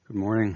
Good morning.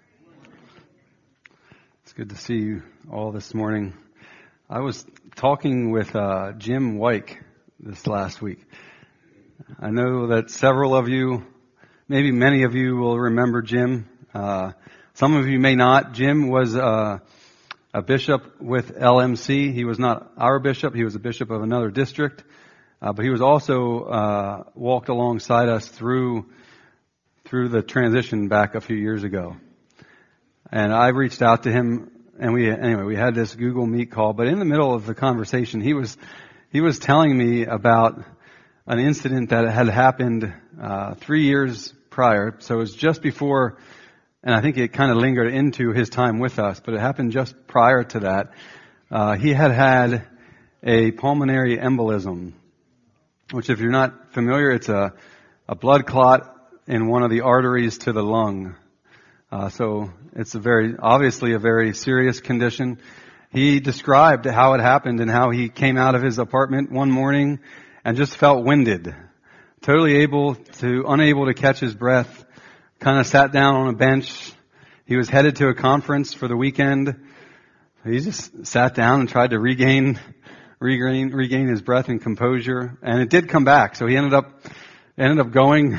It's good to see you all this morning. I was talking with Jim Wyke this last week. I know that several of you, maybe many of you will remember Jim. Some of you may not. Jim was a bishop with LMC. He was not our bishop. He was a bishop of another district. But he was also walked alongside us through the transition back a few years ago. And I reached out to him, and we had this Google Meet call, but in the middle of the conversation, he was telling me about an incident that had happened 3 years prior. So it was just before, and I think it kind of lingered into his time with us, but it happened just prior to that. He had a pulmonary embolism, which if you're not familiar, it's a blood clot in one of the arteries to the lung. So it's obviously a very serious condition. He described how it happened and how he came out of his apartment one morning and just felt winded, totally unable to catch his breath, kind of sat down on a bench. He was headed to a conference for the weekend. He just sat down and tried to regain his breath and composure, and it did come back. So he ended up going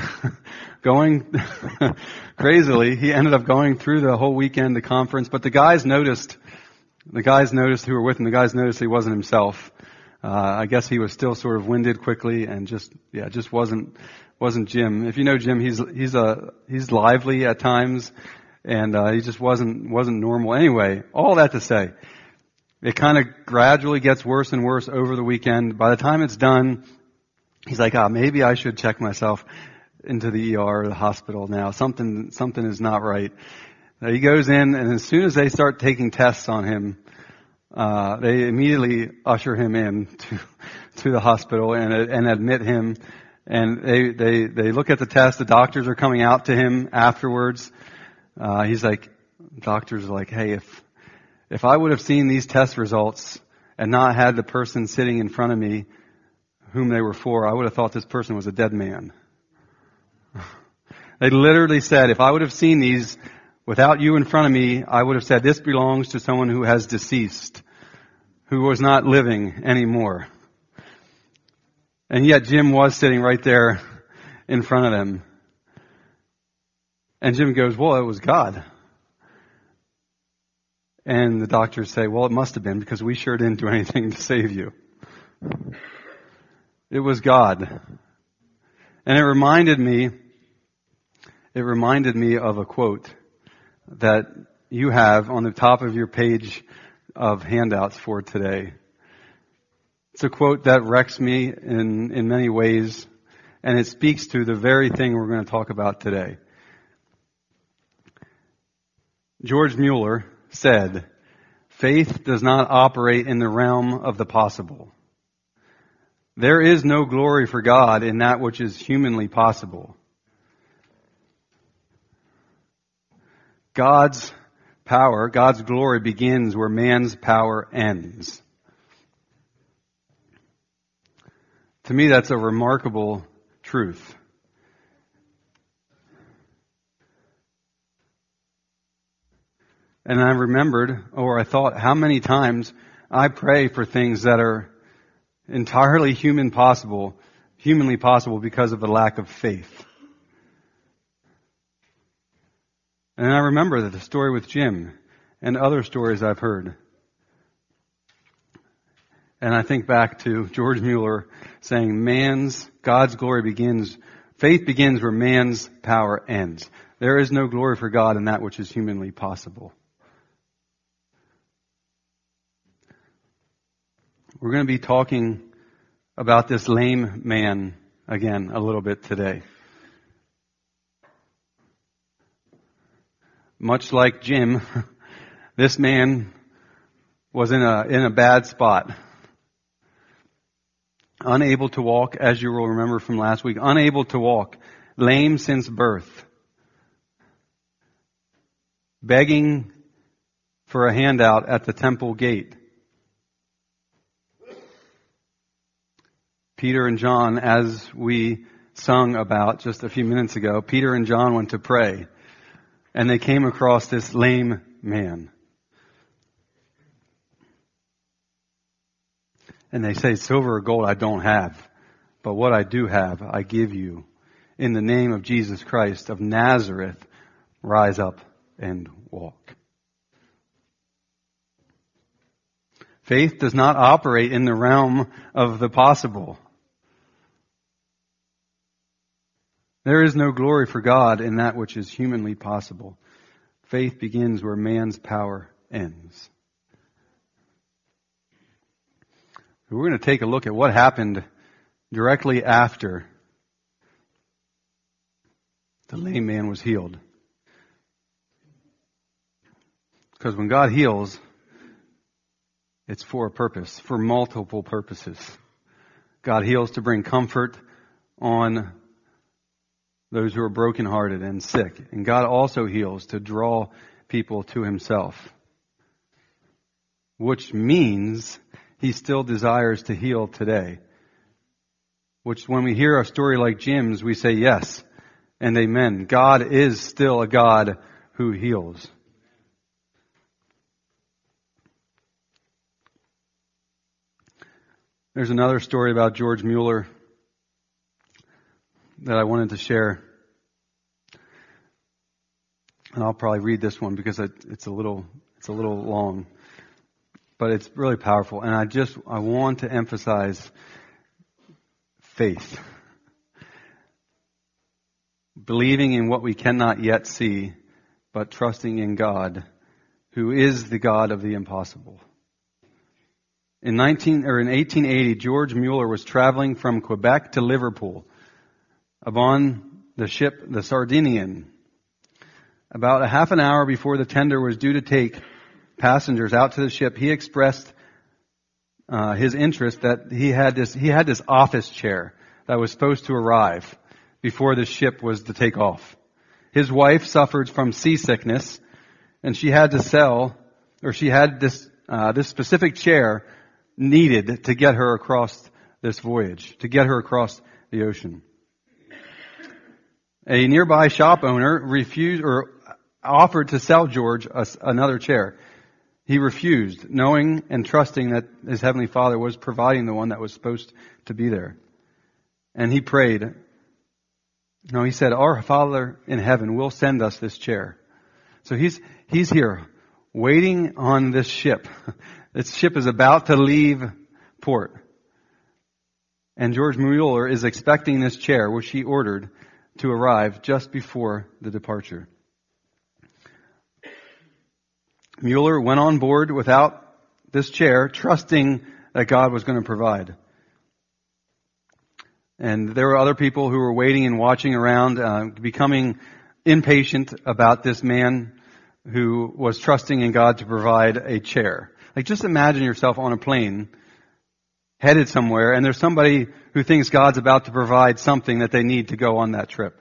crazily. He ended up going through the whole weekend, the conference, but the guys noticed who were with him, the guys noticed he wasn't himself. I guess he was still sort of winded quickly and just wasn't Jim. If you know Jim, he's lively at times, and he just wasn't normal. Anyway, all that to say, it kind of gradually gets worse and worse over the weekend. By the time it's done, he's like, maybe I should check myself into the ER or the hospital now. Something is not right. He goes in, and as soon as they start taking tests on him, they immediately usher him in to the hospital and admit him. And they look at the test. The doctors are coming out to him afterwards. Doctors are like, hey, if I would have seen these test results and not had the person sitting in front of me whom they were for, I would have thought this person was a dead man. They literally said, if I would have seen these without you in front of me, I would have said, this belongs to someone who has deceased, who was not living anymore. And yet Jim was sitting right there in front of them. And Jim goes, well, it was God. And the doctors say, well, it must have been, because we sure didn't do anything to save you. It was God. And it reminded me of a quote that you have on the top of your page of handouts for today. It's a quote that wrecks me in many ways, and it speaks to the very thing we're going to talk about today. George Mueller said, faith does not operate in the realm of the possible. There is no glory for God in that which is humanly possible. God's power, God's glory begins where man's power ends. To me, that's a remarkable truth. And I thought how many times I pray for things that are entirely humanly possible because of a lack of faith. And I remember the story with Jim and other stories I've heard. And I think back to George Mueller saying God's glory begins, faith begins where man's power ends. There is no glory for God in that which is humanly possible. We're going to be talking about this lame man again a little bit today. Much like Jim, this man was in a bad spot. Unable to walk, as you will remember from last week, unable to walk, lame since birth, begging for a handout at the temple gate. Peter and John, as we sung about just a few minutes ago, Peter and John went to pray. and they came across this lame man. And they say, silver or gold I don't have, but what I do have, I give you. In the name of Jesus Christ of Nazareth, rise up and walk. Faith does not operate in the realm of the possible. There is no glory for God in that which is humanly possible. Faith begins where man's power ends. We're going to take a look at what happened directly after the lame man was healed. Because when God heals, it's for a purpose, for multiple purposes. God heals to bring comfort on those who are brokenhearted and sick. And God also heals to draw people to Himself. Which means He still desires to heal today. Which when we hear a story like Jim's, we say yes and amen. God is still a God who heals. There's another story about George Mueller that I wanted to share. And I'll probably read this one because it's a little long. But it's really powerful. And I want to emphasize faith. Believing in what we cannot yet see, but trusting in God, who is the God of the impossible. In 1880, George Mueller was traveling from Quebec to Liverpool upon the ship, the Sardinian. About a half an hour before the tender was due to take passengers out to the ship, he expressed his interest that he had this office chair that was supposed to arrive before the ship was to take off. His wife suffered from seasickness, and she had this specific chair needed to get her across this voyage, to get her across the ocean. A nearby shop owner refused or offered to sell George another chair. He refused, knowing and trusting that his Heavenly Father was providing the one that was supposed to be there. And he prayed. No, he said, "Our Father in heaven will send us this chair." So he's here waiting on this ship. This ship is about to leave port. And George Mueller is expecting this chair, which he ordered, to arrive just before the departure. Mueller went on board without this chair, trusting that God was going to provide. And there were other people who were waiting and watching around, becoming impatient about this man who was trusting in God to provide a chair. Like, just imagine yourself on a plane, headed somewhere, and there's somebody who thinks God's about to provide something that they need to go on that trip.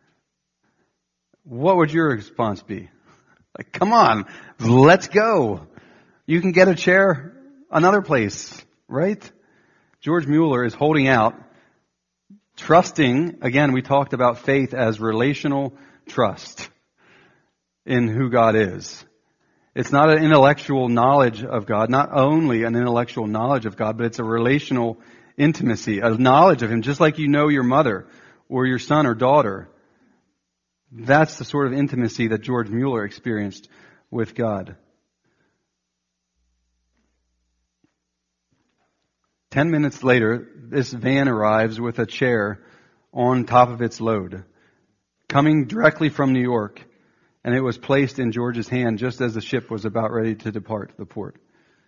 What would your response be? Like, come on, let's go. You can get a chair another place, right? George Mueller is holding out, trusting. Again, we talked about faith as relational trust in who God is. It's not an intellectual knowledge of God, not only an intellectual knowledge of God, but it's a relational intimacy, a knowledge of Him, just like you know your mother or your son or daughter. That's the sort of intimacy that George Mueller experienced with God. 10 minutes later, this van arrives with a chair on top of its load, coming directly from New York. And it was placed in George's hand just as the ship was about ready to depart the port.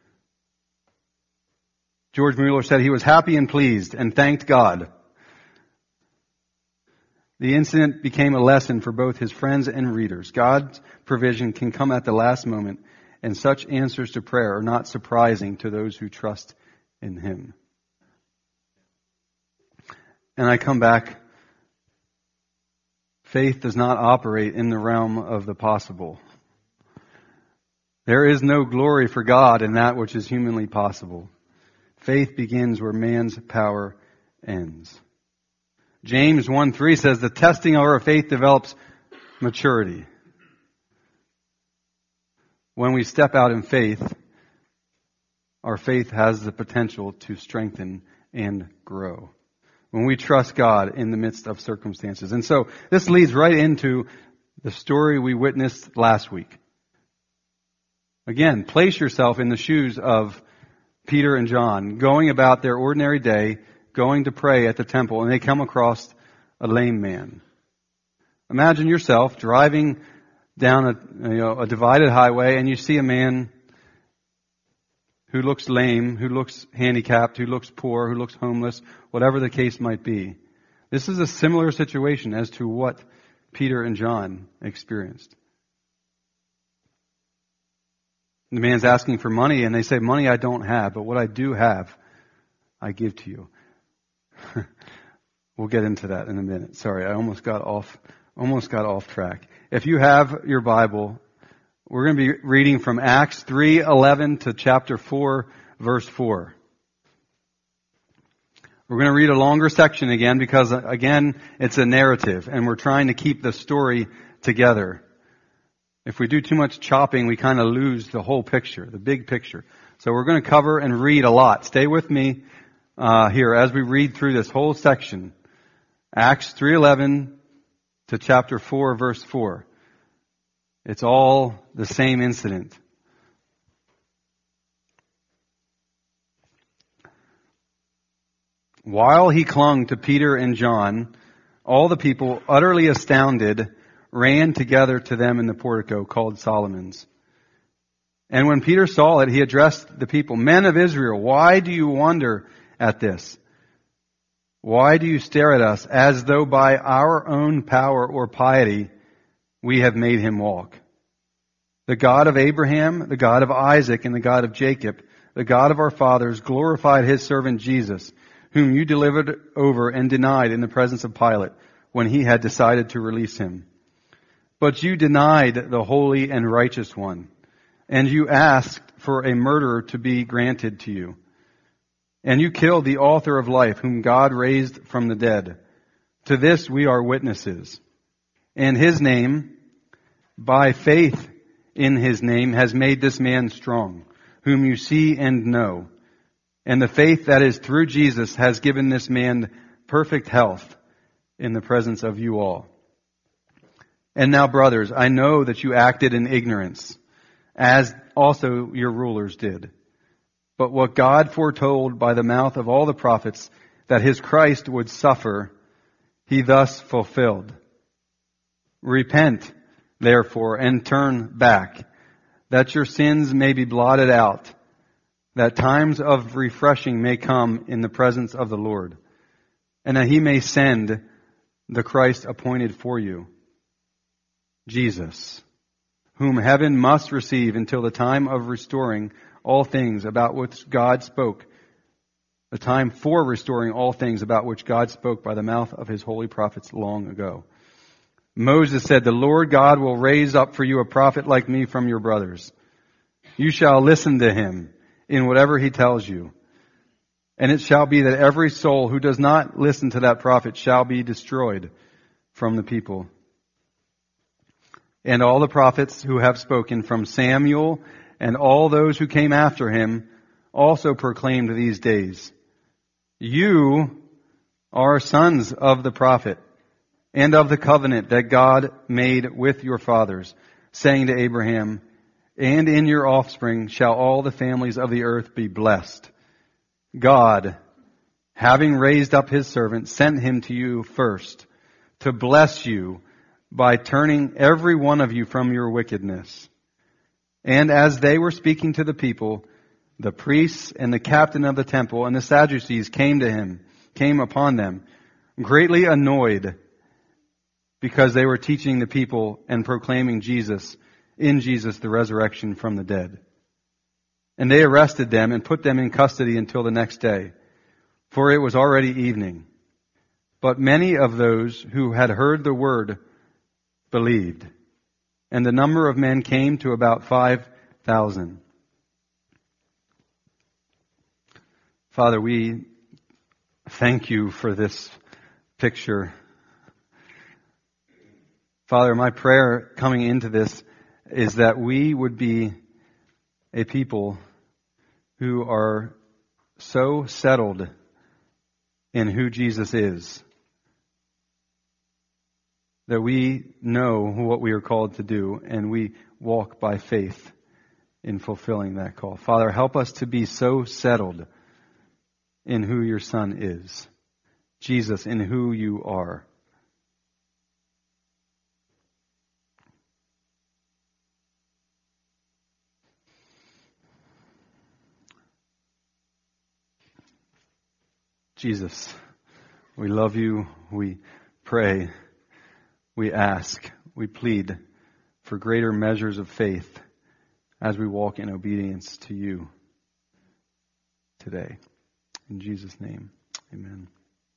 George Mueller said he was happy and pleased and thanked God. The incident became a lesson for both his friends and readers. God's provision can come at the last moment, and such answers to prayer are not surprising to those who trust in Him. And I come back. Faith does not operate in the realm of the possible. There is no glory for God in that which is humanly possible. Faith begins where man's power ends. James 1:3 says the testing of our faith develops maturity. when we step out in faith, our faith has the potential to strengthen and grow. When we trust God in the midst of circumstances. And so this leads right into the story we witnessed last week. Again, place yourself in the shoes of Peter and John, going about their ordinary day, going to pray at the temple, and they come across a lame man. Imagine yourself driving down a divided highway, and you see a man who looks lame, who looks handicapped, who looks poor, who looks homeless, whatever the case might be. This is a similar situation as to what Peter and John experienced. The man's asking for money, and they say, money I don't have, but what I do have, I give to you. We'll get into that in a minute. Sorry, I almost got off track. If you have your Bible, we're going to be reading from Acts 3:11 to chapter 4, verse 4. We're going to read a longer section again because, again, it's a narrative, and we're trying to keep the story together. If we do too much chopping, we kind of lose the whole picture, the big picture. So we're going to cover and read a lot. Stay with me here as we read through this whole section. Acts 3:11 to chapter 4, verse 4. It's all the same incident. While he clung to Peter and John, all the people, utterly astounded, ran together to them in the portico called Solomon's. And when Peter saw it, he addressed the people, "Men of Israel, why do you wonder at this? Why do you stare at us as though by our own power or piety we have made him walk? The God of Abraham, the God of Isaac, and the God of Jacob, the God of our fathers, glorified his servant Jesus, whom you delivered over and denied in the presence of Pilate when he had decided to release him. But you denied the holy and righteous one, and you asked for a murderer to be granted to you. And you killed the author of life, whom God raised from the dead. To this we are witnesses. And his name, by faith in his name, has made this man strong, whom you see and know. And the faith that is through Jesus has given this man perfect health in the presence of you all. And now, brothers, I know that you acted in ignorance, as also your rulers did. But what God foretold by the mouth of all the prophets, that his Christ would suffer, he thus fulfilled. Repent, therefore, and turn back, that your sins may be blotted out, that times of refreshing may come in the presence of the Lord, and that he may send the Christ appointed for you, Jesus, whom heaven must receive until the time of restoring all things about which God spoke, the time for restoring all things about which God spoke by the mouth of his holy prophets long ago. Moses said, the Lord God will raise up for you a prophet like me from your brothers. You shall listen to him in whatever he tells you. And it shall be that every soul who does not listen to that prophet shall be destroyed from the people. And all the prophets who have spoken from Samuel and all those who came after him also proclaimed these days. You are sons of the prophet and of the covenant that God made with your fathers, saying to Abraham, and in your offspring shall all the families of the earth be blessed. God, having raised up his servant, sent him to you first to bless you by turning every one of you from your wickedness. And as they were speaking to the people, the priests and the captain of the temple and the Sadducees came upon them, greatly annoyed because they were teaching the people and proclaiming in Jesus the resurrection from the dead. And they arrested them and put them in custody until the next day, for it was already evening. But many of those who had heard the word believed, and the number of men came to about 5,000. Father, we thank you for this picture. Father, my prayer coming into this is that we would be a people who are so settled in who Jesus is that we know what we are called to do and we walk by faith in fulfilling that call. Father, help us to be so settled in who your Son is. Jesus, in who you are. Jesus, we love you, we pray, we ask, we plead for greater measures of faith as we walk in obedience to you today. In Jesus' name, amen.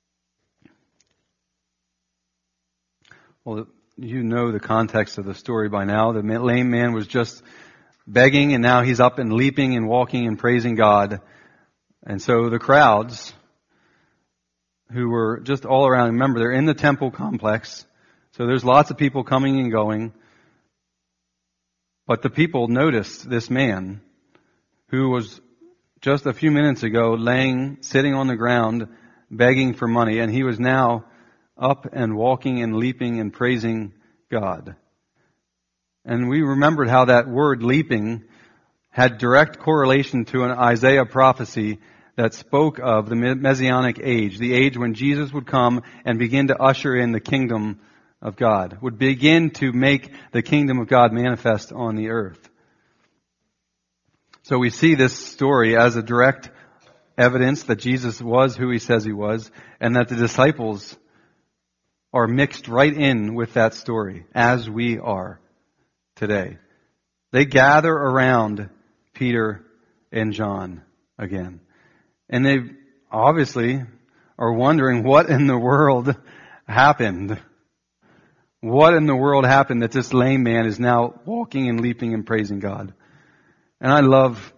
Well, you know the context of the story by now. The lame man was just begging, and now he's up and leaping and walking and praising God. And so the crowds who were just all around, remember, they're in the temple complex, so there's lots of people coming and going. But the people noticed this man who was just a few minutes ago sitting on the ground, begging for money, and he was now up and walking and leaping and praising God. And we remembered how that word leaping had direct correlation to an Isaiah prophecy that spoke of the Messianic age, the age when Jesus would come and begin to usher in the kingdom of God, would begin to make the kingdom of God manifest on the earth. So we see this story as a direct evidence that Jesus was who he says he was, and that the disciples are mixed right in with that story, as we are today. They gather around Peter and John again. And they obviously are wondering what in the world happened. What in the world happened that this lame man is now walking and leaping and praising God? And I love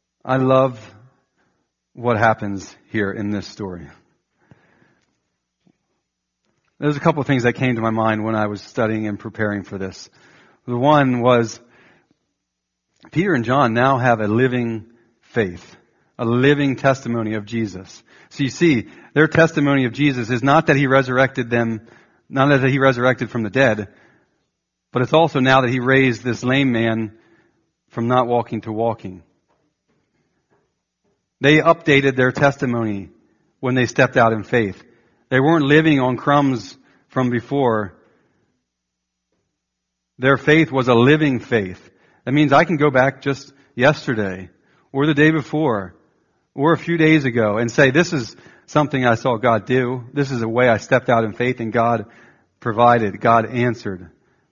what happens here in this story. There's a couple of things that came to my mind when I was studying and preparing for this. The one was Peter and John now have a living faith, a living testimony of Jesus. So you see, their testimony of Jesus is not that he resurrected them, not that he resurrected from the dead, but it's also now that he raised this lame man from not walking to walking. They updated their testimony when they stepped out in faith. They weren't living on crumbs from before. Their faith was a living faith. That means I can go back just yesterday or the day before or a few days ago and say, this is something I saw God do. This is a way I stepped out in faith and God provided. God answered.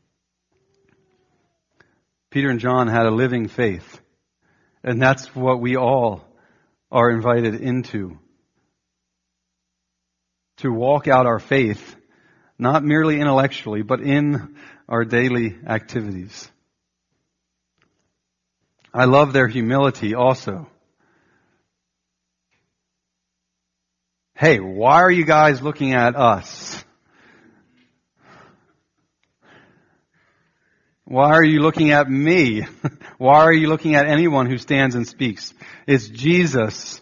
Peter and John had a living faith. And that's what we all are invited into. To walk out our faith, not merely intellectually, but in our daily activities. I love their humility also. Hey, why are you guys looking at us? Why are you looking at me? Why are you looking at anyone who stands and speaks? It's Jesus.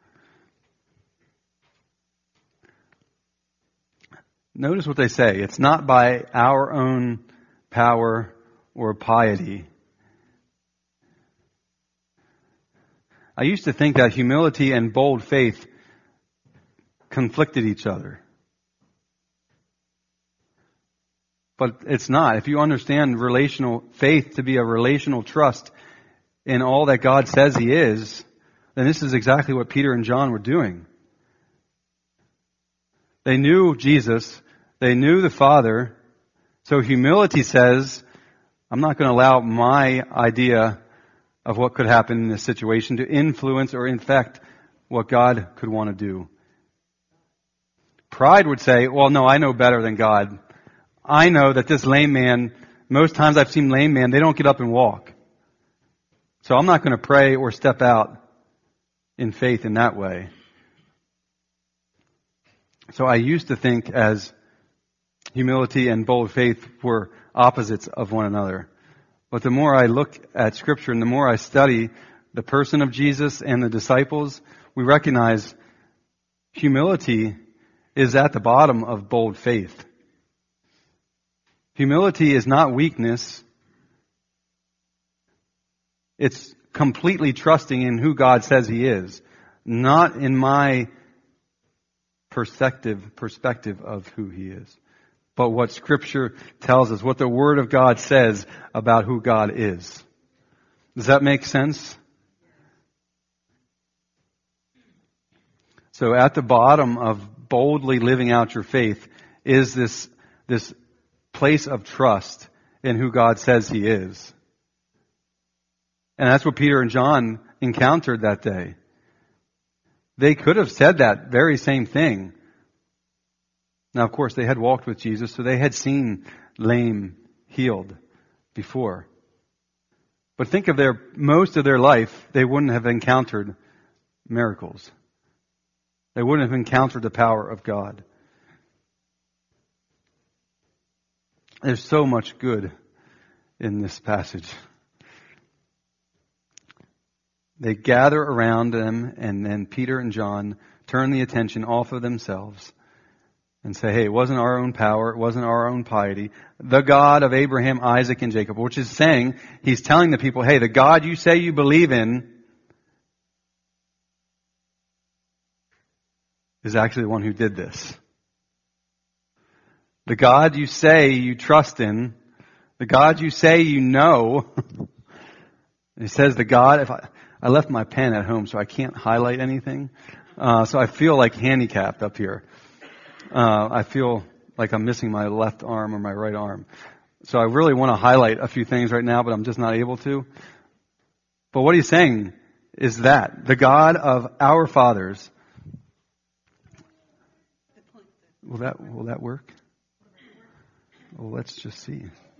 Notice what they say. It's not by our own power or piety. I used to think that humility and bold faith conflicted each other. But it's not. If you understand relational faith to be a relational trust in all that God says He is, then this is exactly what Peter and John were doing. They knew Jesus. They knew the Father. So humility says, I'm not going to allow my idea of what could happen in this situation to influence or infect what God could want to do. Pride would say, well, no, I know better than God. I know that this lame man, most times I've seen lame men, they don't get up and walk. So I'm not going to pray or step out in faith in that way. So I used to think as humility and bold faith were opposites of one another. But the more I look at Scripture and the more I study the person of Jesus and the disciples, we recognize humility is at the bottom of bold faith. Humility is not weakness. It's completely trusting in who God says He is, not in my perspective of who He is, but what Scripture tells us, what the Word of God says about who God is. Does that make sense? So at the bottom of boldly living out your faith is this place of trust in who God says He is. And that's what Peter and John encountered that day. They could have said that very same thing. Now, of course, they had walked with Jesus, so they had seen lame healed before. But think of most of their life, they wouldn't have encountered miracles. They wouldn't have encountered the power of God. There's so much good in this passage. They gather around them, and then Peter and John turn the attention off of themselves and say, hey, it wasn't our own power, it wasn't our own piety. The God of Abraham, Isaac, and Jacob, which is saying, He's telling the people, hey, the God you say you believe in is actually the one who did this. The God you say you trust in, the God you say you know, He says the God, I left my pen at home so I can't highlight anything, so I feel like handicapped up here. I feel like I'm missing my left arm or my right arm. So I really want to highlight a few things right now, but I'm just not able to. But what He's saying is that the God of our fathers. Will that work? Well, let's just see.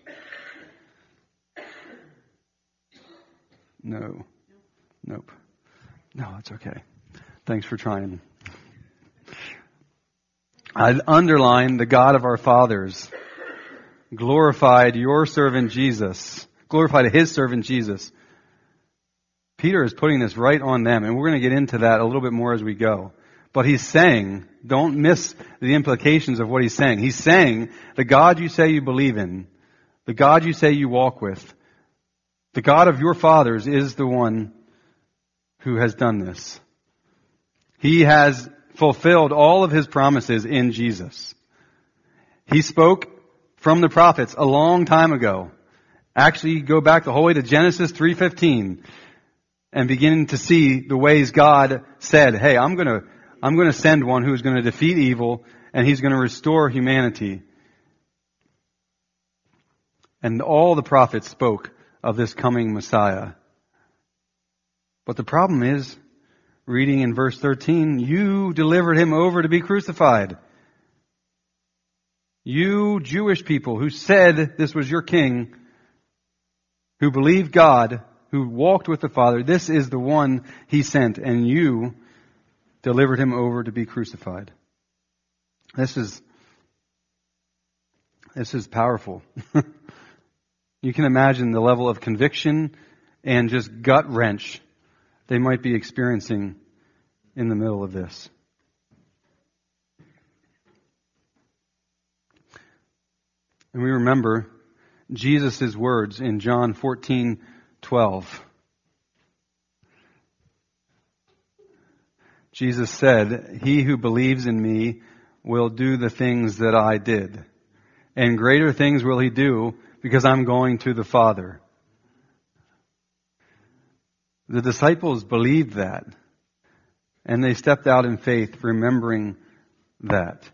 No. Nope. No, it's okay. Thanks for trying. I underlined the God of our fathers, glorified your servant Jesus, glorified His servant Jesus. Peter is putting this right on them, and we're going to get into that a little bit more as we go. But he's saying, don't miss the implications of what he's saying. He's saying, the God you say you believe in, the God you say you walk with, the God of your fathers is the one who has done this. He has fulfilled all of His promises in Jesus. He spoke from the prophets a long time ago. Actually, go back the whole way to Genesis 3:15 and beginning to see the ways God said, hey, I'm going to send one who's going to defeat evil, and He's going to restore humanity. And all the prophets spoke of this coming Messiah. But the problem is, reading in verse 13, you delivered Him over to be crucified. You Jewish people who said this was your king, who believed God, who walked with the Father, this is the one He sent, and you delivered Him over to be crucified. This is powerful. You can imagine the level of conviction and just gut wrench they might be experiencing in the middle of this. And we remember Jesus' words in John 14:12. Jesus said, he who believes in me will do the things that I did. And greater things will he do because I'm going to the Father. The disciples believed that. And they stepped out in faith, remembering that.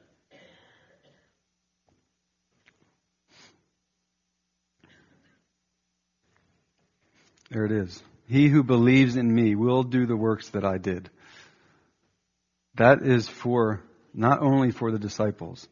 There it is. He who believes in me will do the works that I did. That is not only for the disciples.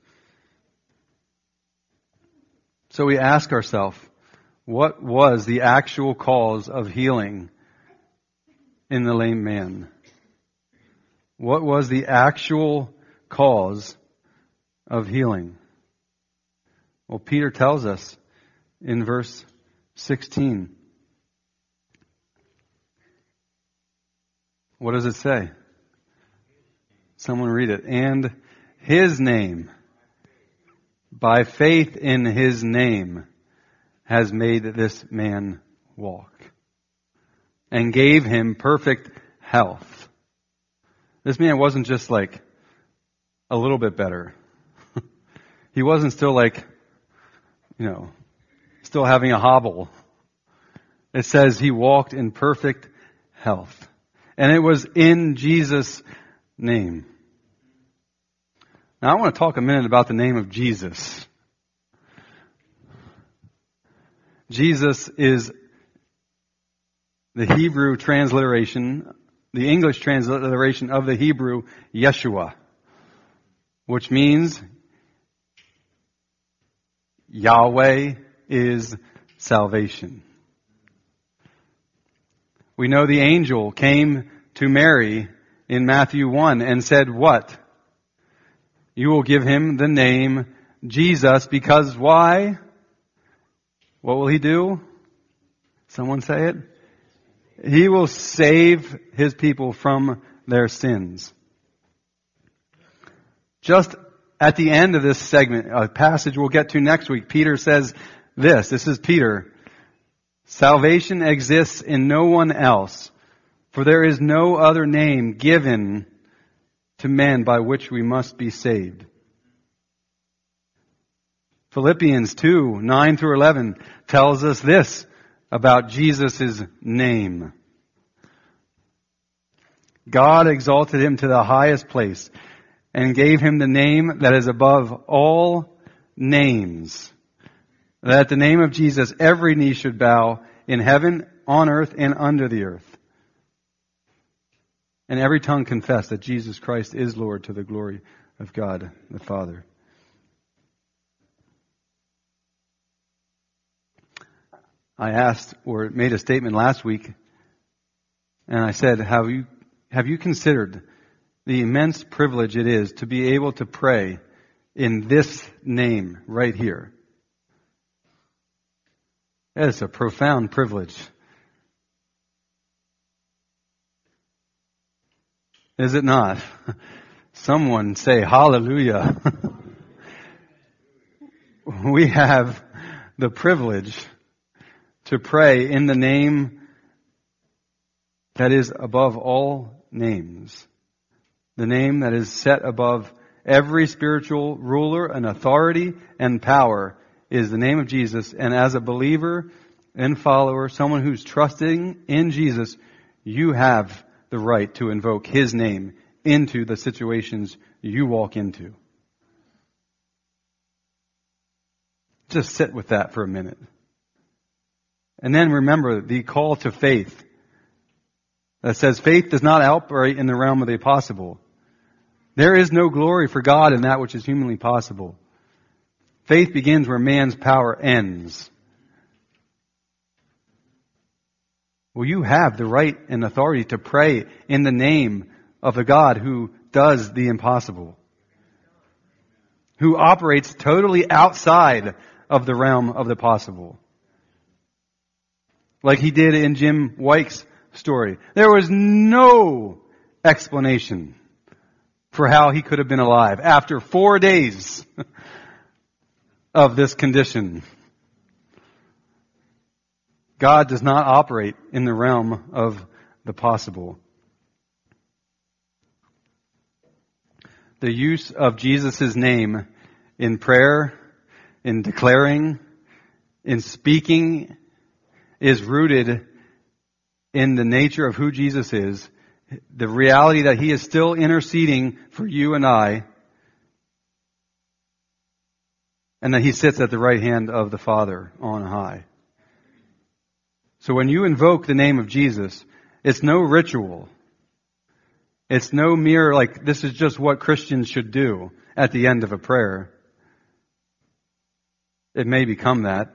So we ask ourselves, what was the actual cause of healing in the lame man? What was the actual cause of healing? Well, Peter tells us in verse 16. What does it say? Someone read it. And His name, by faith in His name, has made this man walk and gave him perfect health. This man wasn't just like a little bit better. He wasn't still like, still having a hobble. It says he walked in perfect health. And it was in Jesus' name. Now I want to talk a minute about the name of Jesus. Jesus is the Hebrew transliteration, the English transliteration of the Hebrew Yeshua, which means Yahweh is salvation. We know the angel came to Mary in Matthew 1 and said what? You will give him the name Jesus because why? What will he do? Someone say it. He will save his people from their sins. Just at the end of this segment, a passage we'll get to next week, Peter says this. This is Peter. Salvation exists in no one else, for there is no other name given to men by which we must be saved. Philippians 2, 9 through 11 tells us this about Jesus' name. God exalted him to the highest place and gave him the name that is above all names. That at the name of Jesus every knee should bow in heaven, on earth, and under the earth. And every tongue confess that Jesus Christ is Lord to the glory of God the Father. I asked or made a statement last week, and I said, have you considered the immense privilege it is to be able to pray in this name right here? That is a profound privilege. Is it not? Someone say hallelujah. We have the privilege to pray in the name that is above all names. The name that is set above every spiritual ruler and authority and power is the name of Jesus. And as a believer and follower, someone who's trusting in Jesus, you have the right to invoke His name into the situations you walk into. Just sit with that for a minute. And then remember the call to faith that says faith does not operate in the realm of the impossible. There is no glory for God in that which is humanly possible. Faith begins where man's power ends. Well, you have the right and authority to pray in the name of the God who does the impossible, who operates totally outside of the realm of the possible. Like he did in Jim White's story. There was no explanation for how he could have been alive after 4 days of this condition. God does not operate in the realm of the possible. The use of Jesus' name in prayer, in declaring, in speaking, is rooted in the nature of who Jesus is, the reality that He is still interceding for you and I, and that He sits at the right hand of the Father on high. So when you invoke the name of Jesus, it's no ritual. It's no mere, like, this is just what Christians should do at the end of a prayer. It may become that.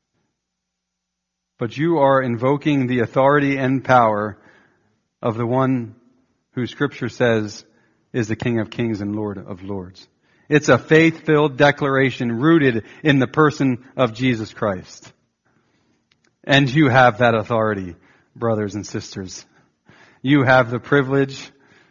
But you are invoking the authority and power of the one who Scripture says is the King of Kings and Lord of Lords. It's a faith-filled declaration rooted in the person of Jesus Christ. And you have that authority, brothers and sisters. You have the privilege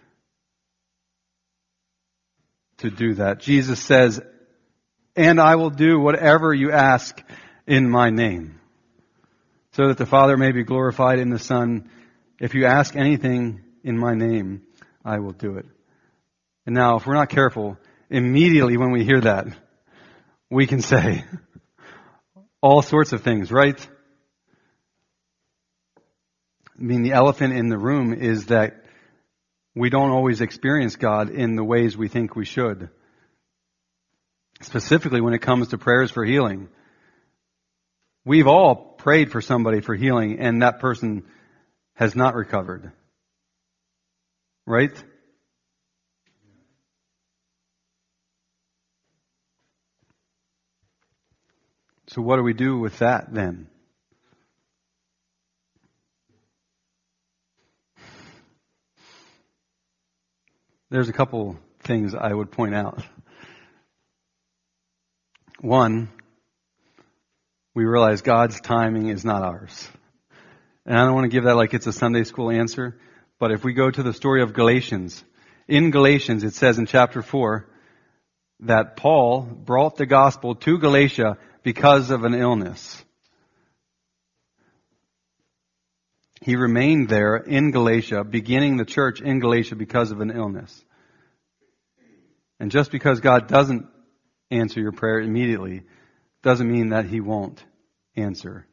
to do that. Jesus says, and I will do whatever you ask in my name, so that the Father may be glorified in the Son. If you ask anything in my name, I will do it. And now, if we're not careful, immediately when we hear that, we can say all sorts of things, right? I mean, the elephant in the room is that we don't always experience God in the ways we think we should. Specifically when it comes to prayers for healing. We've all prayed for somebody for healing and that person has not recovered. Right? So what do we do with that then? There's a couple things I would point out. One, we realize God's timing is not ours. And I don't want to give that like it's a Sunday school answer, but if we go to the story of Galatians, in Galatians it says in chapter 4 that Paul brought the gospel to Galatia because of an illness. He remained there in Galatia, beginning the church in Galatia because of an illness. And just because God doesn't answer your prayer immediately doesn't mean that He won't answer.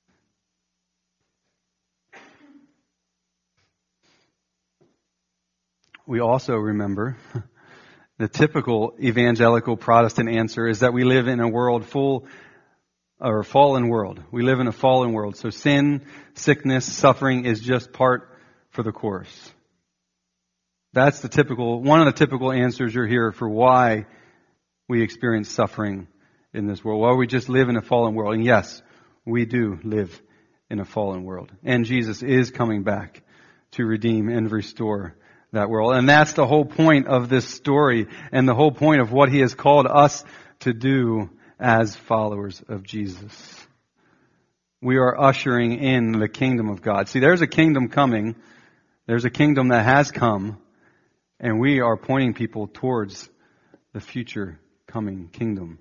We also remember the typical evangelical Protestant answer is that we live in a world fallen world. We live in a fallen world. So sin, sickness, suffering is just part for the course. That's one of the typical answers you'll hear for why we experience suffering in this world. Why we just live in a fallen world. And yes, we do live in a fallen world. And Jesus is coming back to redeem and restore that world. And that's the whole point of this story and the whole point of what He has called us to do as followers of Jesus. We are ushering in the kingdom of God. See, there's a kingdom coming. There's a kingdom that has come. And we are pointing people towards the future coming kingdom.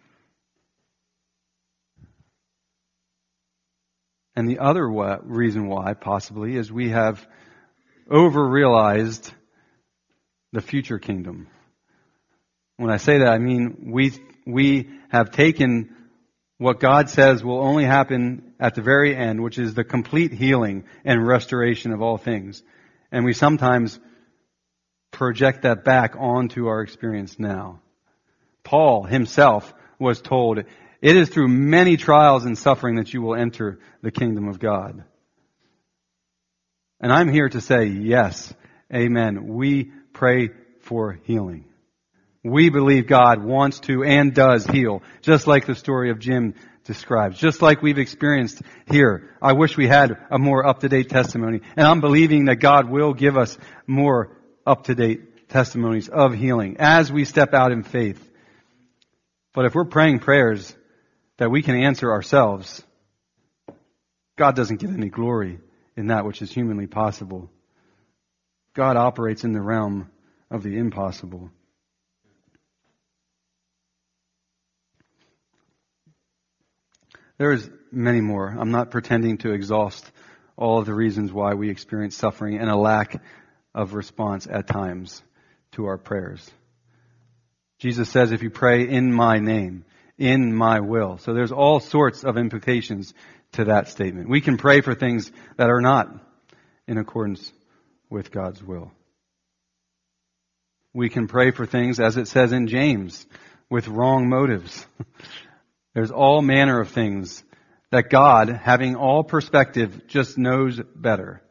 And the other reason why, possibly, is we have over-realized the future kingdom. When I say that, I mean we have taken what God says will only happen at the very end, which is the complete healing and restoration of all things. And we sometimes project that back onto our experience now. Paul himself was told, it is through many trials and suffering that you will enter the kingdom of God. And I'm here to say, yes, amen. We pray for healing. We believe God wants to and does heal, just like the story of Jim describes, just like we've experienced here. I wish we had a more up-to-date testimony. And I'm believing that God will give us more up-to-date testimonies of healing as we step out in faith. But if we're praying prayers that we can answer ourselves, God doesn't get any glory in that which is humanly possible. God operates in the realm of the impossible. There's many more. I'm not pretending to exhaust all of the reasons why we experience suffering and a lack of response at times to our prayers. Jesus says, if you pray in my name, in my will. So there's all sorts of implications to that statement. We can pray for things that are not in accordance with God's will. We can pray for things, as it says in James, with wrong motives. There's all manner of things that God, having all perspective, just knows better.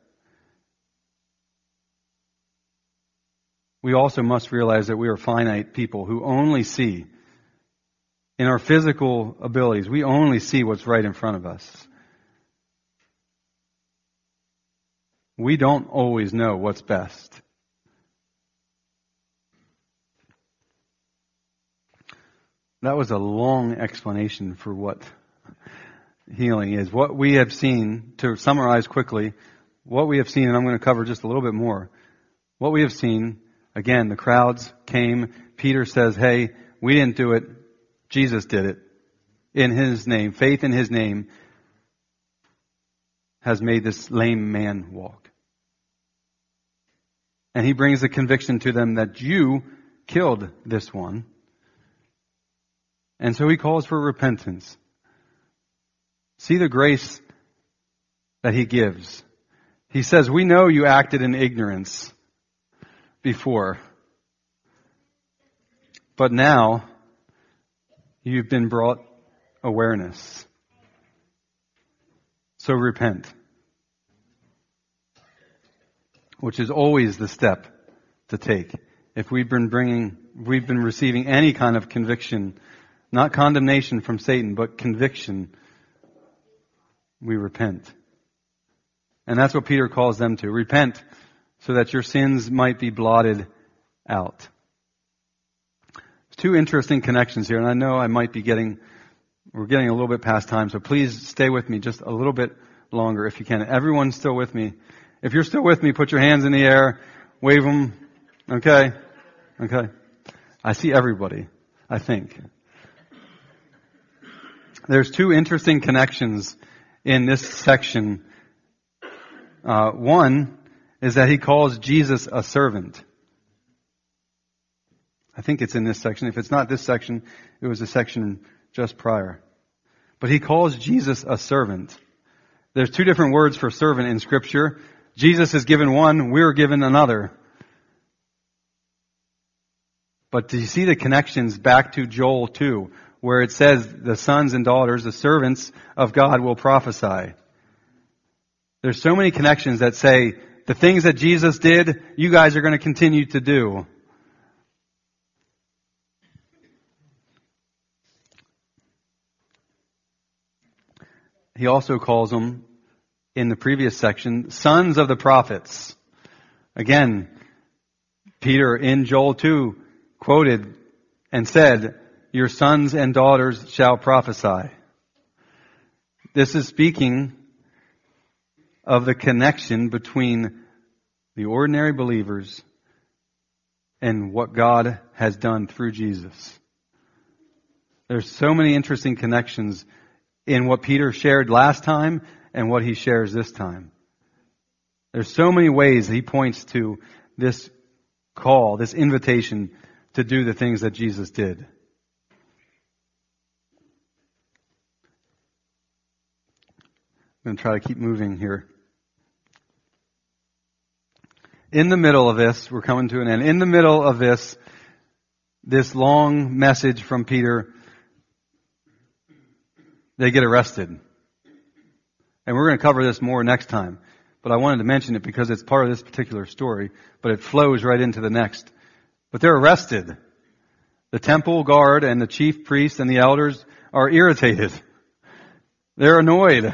We also must realize that we are finite people who only see, in our physical abilities, we only see what's right in front of us. We don't always know what's best. That was a long explanation for what healing is. What we have seen, to summarize quickly, what we have seen, and I'm going to cover just a little bit more. What we have seen, again, the crowds came. Peter says, hey, we didn't do it. Jesus did it. In His name, faith in His name has made this lame man walk. And He brings a conviction to them that you killed this one. And so He calls for repentance. See the grace that He gives. He says, we know you acted in ignorance before, but now you've been brought awareness. So repent. Which is always the step to take. If we've been receiving any kind of conviction, not condemnation from Satan, but conviction, we repent. And that's what Peter calls them to. Repent so that your sins might be blotted out. There's two interesting connections here, and I know we're getting a little bit past time, so please stay with me just a little bit longer if you can. Everyone's still with me. If you're still with me, put your hands in the air, wave them. Okay? Okay. I see everybody, I think. There's two interesting connections in this section. One is that He calls Jesus a servant. I think it's in this section. If it's not this section, it was a section just prior. But He calls Jesus a servant. There's two different words for servant in Scripture. Jesus is given one, we're given another. But do you see the connections back to Joel 2, where it says the sons and daughters, the servants of God will prophesy? There's so many connections that say the things that Jesus did, you guys are going to continue to do. He also calls them, in the previous section, sons of the prophets. Again, Peter in Joel 2 quoted and said, your sons and daughters shall prophesy. This is speaking of the connection between the ordinary believers and what God has done through Jesus. There's so many interesting connections in what Peter shared last time and what he shares this time. There's so many ways he points to this call, this invitation to do the things that Jesus did. I'm going to try to keep moving here. In the middle of this, we're coming to an end. In the middle of this long message from Peter, they get arrested. And we're going to cover this more next time. But I wanted to mention it because it's part of this particular story, but it flows right into the next. But they're arrested. The temple guard and the chief priest and the elders are irritated. They're annoyed.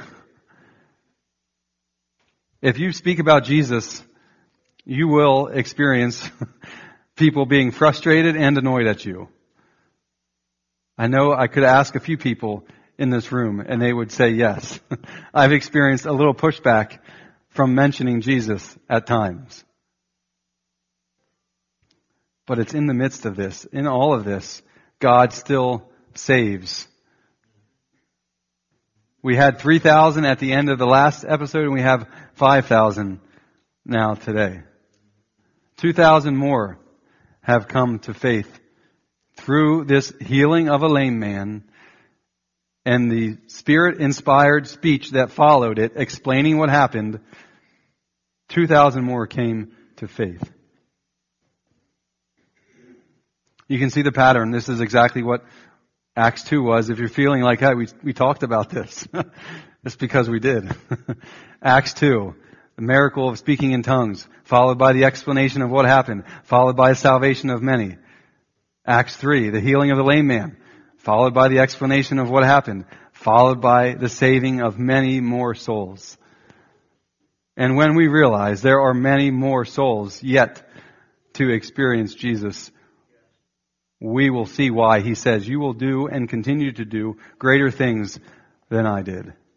If you speak about Jesus, you will experience people being frustrated and annoyed at you. I know I could ask a few people in this room and they would say yes. I've experienced a little pushback from mentioning Jesus at times. But it's in the midst of this, in all of this, God still saves. We had 3,000 at the end of the last episode and we have 5,000 now today. 2,000 more have come to faith through this healing of a lame man and the Spirit-inspired speech that followed it, explaining what happened. 2,000 more came to faith. You can see the pattern. This is exactly what Acts 2 was. If you're feeling like, hey, we talked about this. It's because we did. Acts 2, the miracle of speaking in tongues, followed by the explanation of what happened, followed by the salvation of many. Acts 3, the healing of the lame man, followed by the explanation of what happened, followed by the saving of many more souls. And when we realize there are many more souls yet to experience Jesus, we will see why he says, you will do and continue to do greater things than I did.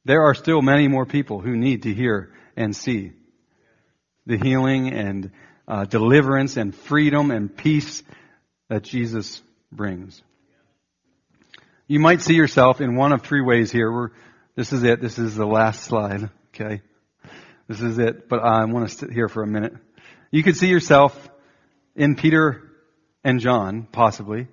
There are still many more people who need to hear and see the healing and deliverance and freedom and peace that Jesus brings. You might see yourself in one of three ways here. This is it. This is the last slide. Okay. This is it. But I want to sit here for a minute. You could see yourself in Peter and John, possibly.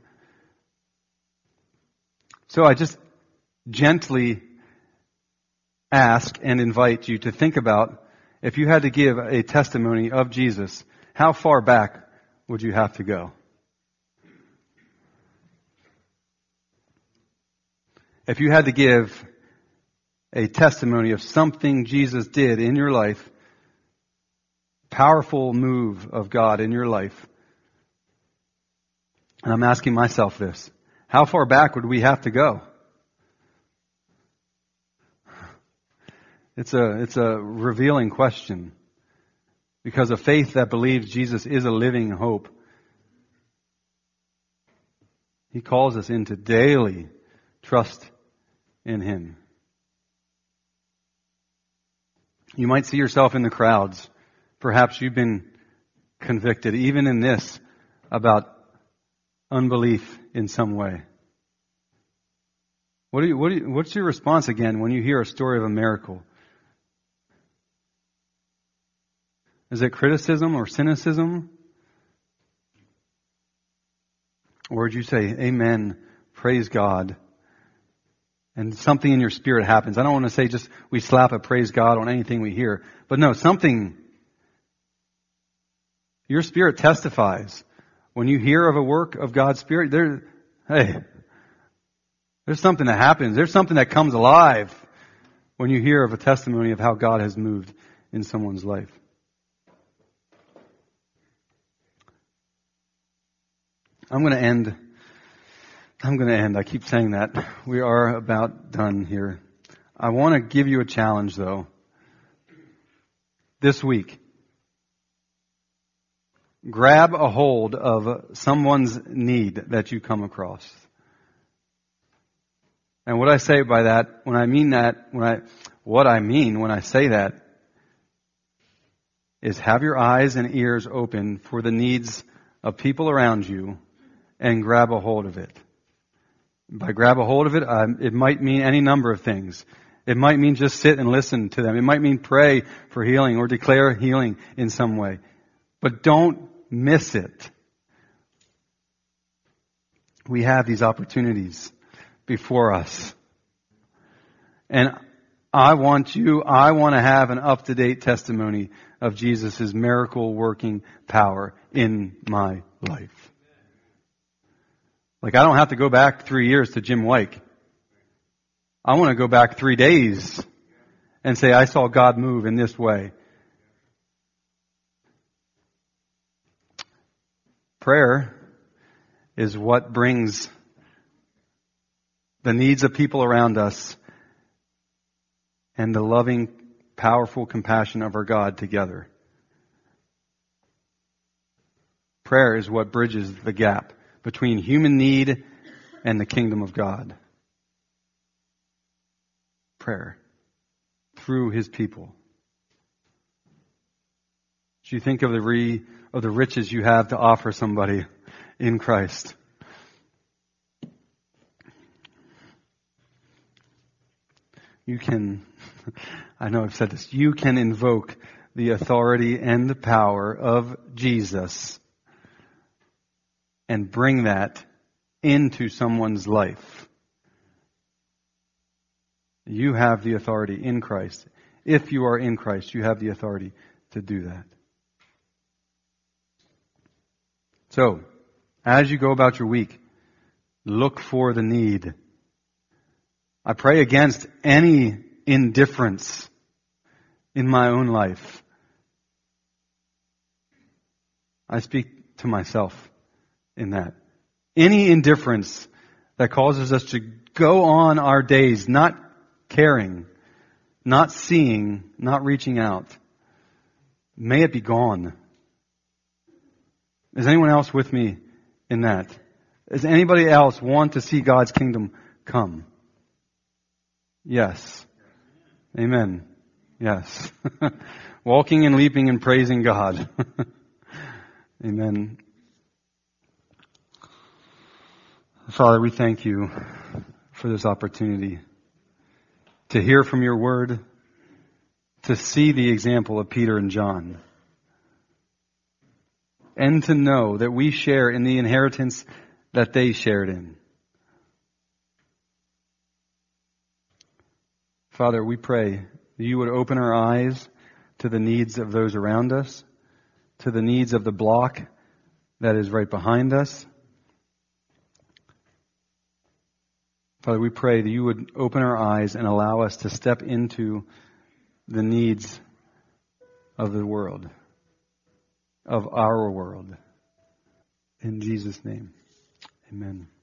So I just gently ask and invite you to think about, if you had to give a testimony of Jesus, how far back would you have to go? If you had to give a testimony of something Jesus did in your life, powerful move of God in your life, and I'm asking myself this, how far back would we have to go? It's a revealing question, because a faith that believes Jesus is a living hope. He calls us into daily trust in Him. You might see yourself in the crowds. Perhaps you've been convicted, even in this, about unbelief in some way. What's your response again when you hear a story of a miracle? Is it criticism or cynicism? Or would you say, Amen, praise God, and something in your spirit happens? I don't want to say just we slap a praise God on anything we hear, but no, something, your spirit testifies. When you hear of a work of God's Spirit, there's something that happens. There's something that comes alive when you hear of a testimony of how God has moved in someone's life. I'm going to end. I keep saying that. We are about done here. I want to give you a challenge, though. This week, grab a hold of someone's need that you come across. And what I say by that, what I mean when I say that, is have your eyes and ears open for the needs of people around you and grab a hold of it. By grab a hold of it, it might mean any number of things. It might mean just sit and listen to them. It might mean pray for healing or declare healing in some way. But don't miss it. We have these opportunities before us. And I want to have an up-to-date testimony of Jesus' miracle working power in my life. Like, I don't have to go back 3 years to Jim Wyke. I want to go back 3 days and say, I saw God move in this way. Prayer is what brings the needs of people around us and the loving, powerful compassion of our God together. Prayer is what bridges the gap between human need and the kingdom of God. Prayer through His people. Do you think of the riches you have to offer somebody in Christ? You can, I know I've said this, you can invoke the authority and the power of Jesus and bring that into someone's life. You have the authority in Christ. If you are in Christ, you have the authority to do that. So, as you go about your week, look for the need. I pray against any indifference in my own life. I speak to myself in that. Any indifference that causes us to go on our days not caring, not seeing, not reaching out, may it be gone. Is anyone else with me in that? Does anybody else want to see God's kingdom come? Yes. Amen. Yes. Walking and leaping and praising God. Amen. Father, we thank you for this opportunity to hear from your word, to see the example of Peter and John, and to know that we share in the inheritance that they shared in. Father, we pray that you would open our eyes to the needs of those around us, to the needs of the block that is right behind us. Father, we pray that you would open our eyes and allow us to step into the needs of the world, of our world. In Jesus' name, amen.